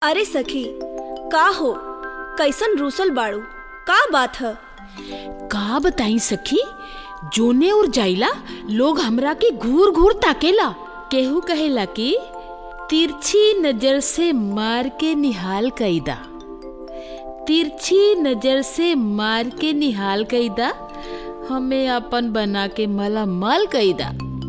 अरे सखी, का हो, कैसन रूसल बाड़ू, का बात है? का बताई सखी, जोने और जाइला लोग हमरा के घूर घूर ताकेला। केहू कहेला कि तिरछी नजर से मार के निहाल कईदा, तिरछी नजर से मार के निहाल कईदा, हमें अपन बना के मला माल कईदा।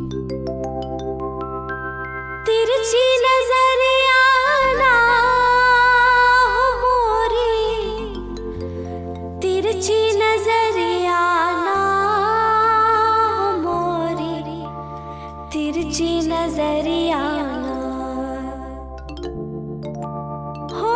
तिरछी नजरिया ना हो मोरी, तिरछी नजरिया ना हो मोरी, तिरछी नजरिया ना हो।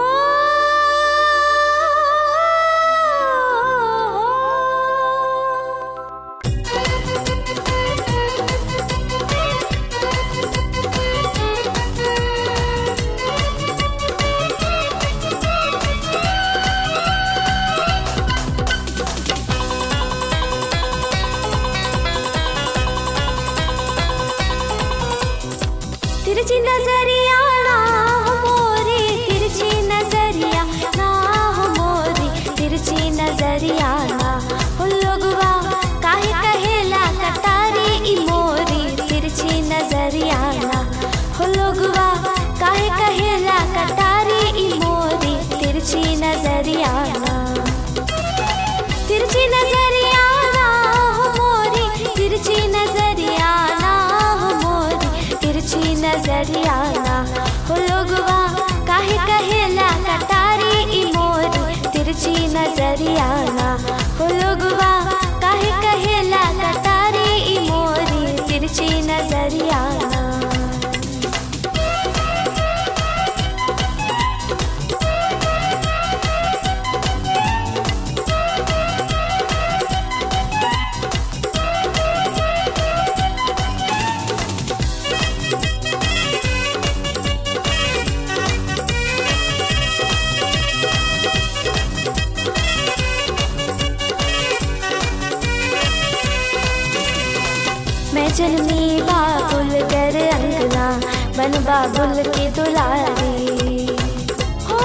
तिरछी नजरिया ना हो मोरी, तिरछी नजरिया ना हो मोरी, तिरछी नजरिया ना हो। लोगवा काहे कहेला कटारी ई मोरी, तिरछी नजरिया ना हो। लोगवा काहे कहेला कटारी ई मोरी, तिरछी नजरिया ना। तिरछी नजरिया ना हो मोरी, तिरछी नजरिया ना हो मोरी, तिरछी नजरिया ना हो। लोगवा काहे कहेला कटारी ई मोरी, तिरछी नजरिया ना हो। लोगवा काहे कहेला कटारी ई मोरी, तिरछी नजरिया ना। मैं जन्मी बाबुल कर अंगना, बन बाबुल की दुलारी हो।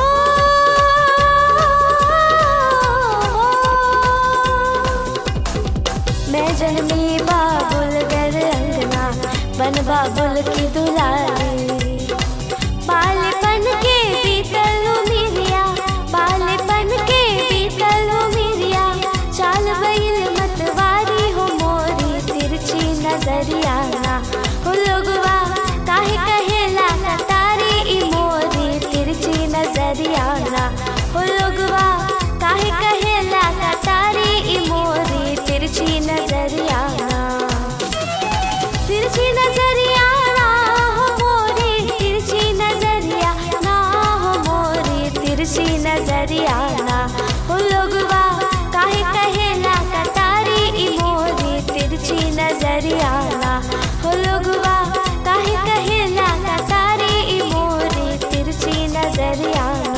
मैं जन्मी बाबुल कर अंगना, बन बाबुल की दुलारी। बालपन के बीतल उमिरिया, बालपन के बीतल उमिरिया, चाल बैल मतवारी हो मोरी, तिरछी नजरिया ना हो। लोगवा काहे कहेला कटारी ई मोरी, तिरछी नजरिया ना हो। लोगवा काहे कहेला कटारी ई मोरी, तिरछी नजरिया ना। तिरछी नजरिया ना हो मोरी, तिरछी नजरिया ना हो मोरी, तिरछी नजरिया ना हो। लोगवा काहे कहेला कटारी ई मोरी, तिरछी नजरिया ना हो। लोगवा काहे कहेला कटारी ई मोरी, तिरछी नजरिया ना।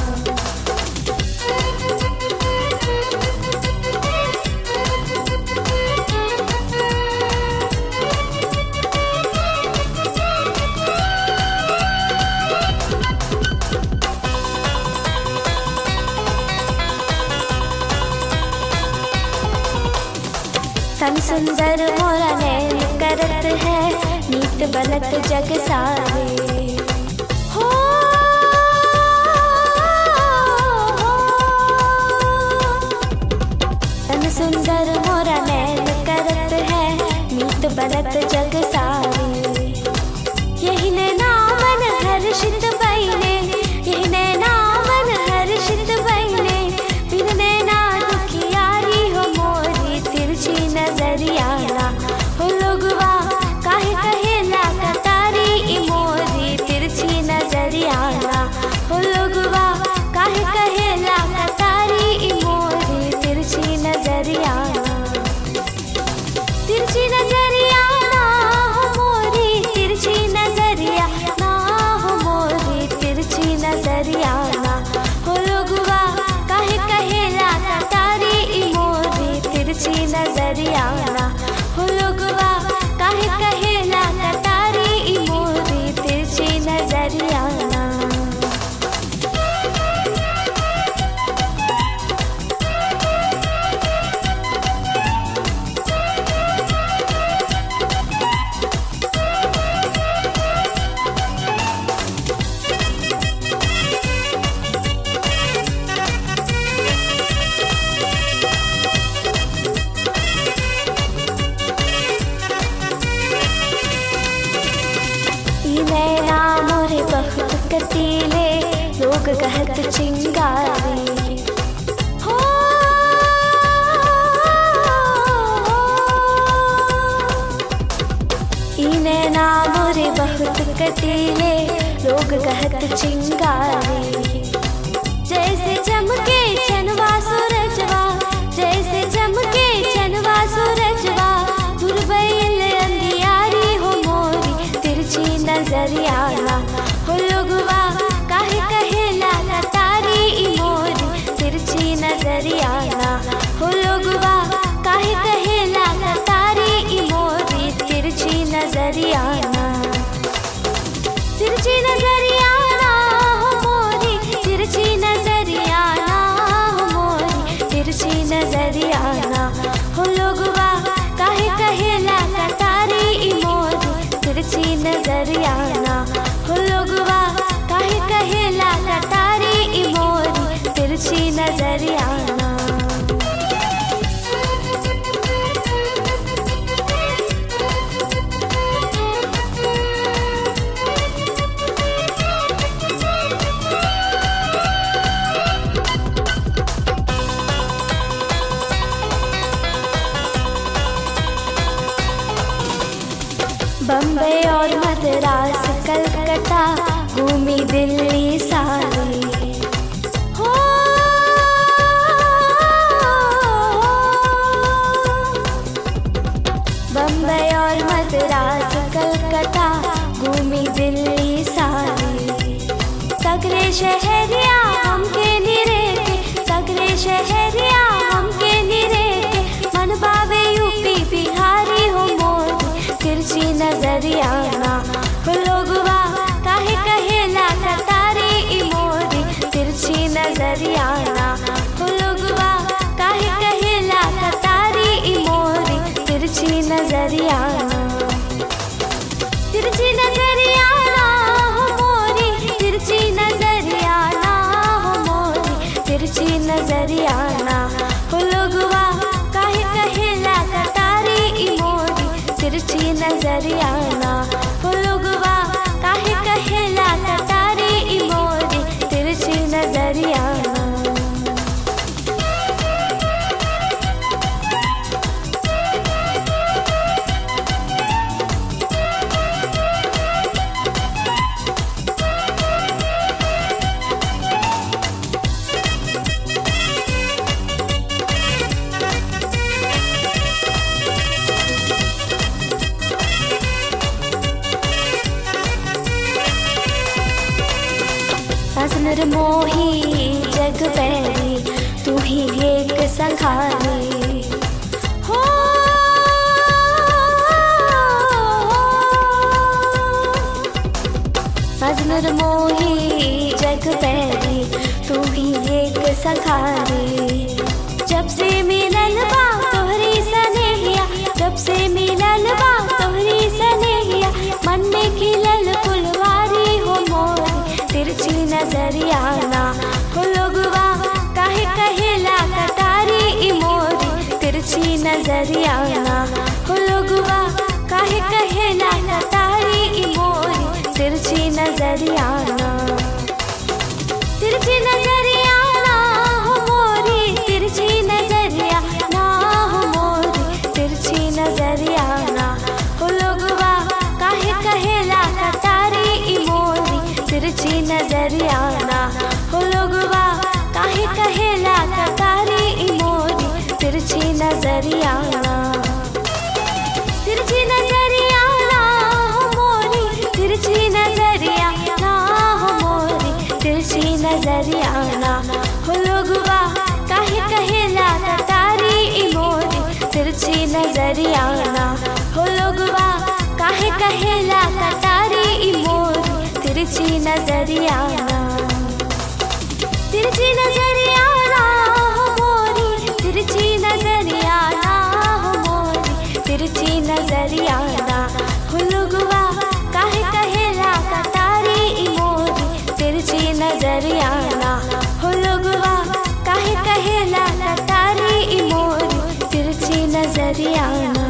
तन सुंदर मोरा नैन करत है, नीत बनत जग सारे हो। तन सुंदर मोरा नैन करत है, नीत बनत जग सारे। यही नैना मन हर्षित बइने, यही नैना मन हर्षित बइने, बिन नैना दुखियारी हो मोरी, तिरछी नजरिया ना हो। लोगवा काहे कहेला कटारी ई मोरी, तिरछी नजरिया ना हो। लोगवा काहे कहेला कटारी ई मोरी, तिरछी नजरिया ना। तिरछी नजरिया ना हो मोरी, तिरछी नजरिया ना हो मोरी, तिरछी नजरिया ना हो। लोगवा काहे कहेला कटारी ई मोरी, तिरछी नजरिया ना हो। लोगवा काहे कहेला कटारी ई मोरी, तिरछी नजरिया ना। लोग कहत चिंगारी। हो इने ना मोरे बहुत कटीले, लोग कहत चिंगारी। जैसे चमके चनवा सूरजवा, जैसे चमके चनवा सूरजवा, दुर्बैल अंधियारी हो मोरी तिरछी नजरिया ना। हो लोगवा काहे कहेला कटारी ई मोरी तिरछी नजरिया ना। हो लोगवा काहे कहेला कटारी ई मोरी तिरछी नजरिया ना। तिरछी नजरिया ना हो मोरी तिरछी नजरिया ना हो मोरी तिरछी नजरिया ना। हो लोगवा काहे कहेला कटारी ई मोरी तिरछी नजरिया ना। हो लोगवा काहे कहेला कटारी ई मोरी तिरछी नजरिया ना। बम्बई और मद्रास कलकत्ता घूमी दिल्ली सारी। हो बम्बई और मद्रास कलकत्ता घूमी दिल्ली सारी। सगरे शहरिया हमके निरेखे, सगरे शहरिया हमके निरेखे, मन बावे यूपी बिहारी हो मोरी तिरछी नजरिया ना। हो लोगवा काहे कहेला कटारी ई मोरी तिरछी नजरिया ना। हो लोगवा काहे कहेला कटारी ई मोरी तिरछी नजरिया ना। तिरछी नजरिया ना हो मोरी तिरछी नजरिया ना हो मोरी तिरछी नजरिया ना। हो लोगवा काहे कहेला कटारी ई मोरी तिरछी नजरिया ना। हो लोगवा काहे कहेला कटारी ई मोरी तिरछी नजरिया ना। असनर मोही जग बैरी, तू ही एक संघारी। हो असनर मोही जग बैरी, तू ही एक संघारी। जब से मिलल बा तोहरी सनेहिया, जब से मिलल बा तोहरी सनेहिया, मन में खिलल फुलवारी हो मोरी तिरछी नजरिया ना। हो लोगवा काहे कहेला कटारी ई मोरी तिरछी नजरिया ना। हो लोगवा काहे कहेला कटारी ई मोरी तिरछी नजरिया ना। तिरछी नजरिया ना हो मोरी तिरछी नजरिया ना हो मोरी तिरछी नजरिया ना। हो लोगवा काहे कहेला कटारी ई मोरी तिरछी नजरिया ना। हो लोगवा काहे कहेला कटारी ई मोरी तिरछी नजरिया ना। तिरछी नजरिया ना हो मोरी तिरछी नजरिया ना हो मोरी तिरछी नजरिया ना। हो लोगवा काहे कहेला कटारी ई मोरी तिरछी नजरिया ना। हो लोगवा काहे कहेला कटारी ई मोरी तिरछी नजरिया ना। तिरछी नजरिया ना हो मोरी तिरछी नजरिया ना हो मोरी तिरछी नजरिया ना। हो लोगवा काहे कहेला कटारी ई मोरी तिरछी नजरिया ना। हो लोगवा काहे कहेला कटारी ई मोरी तिरछी नजरिया ना।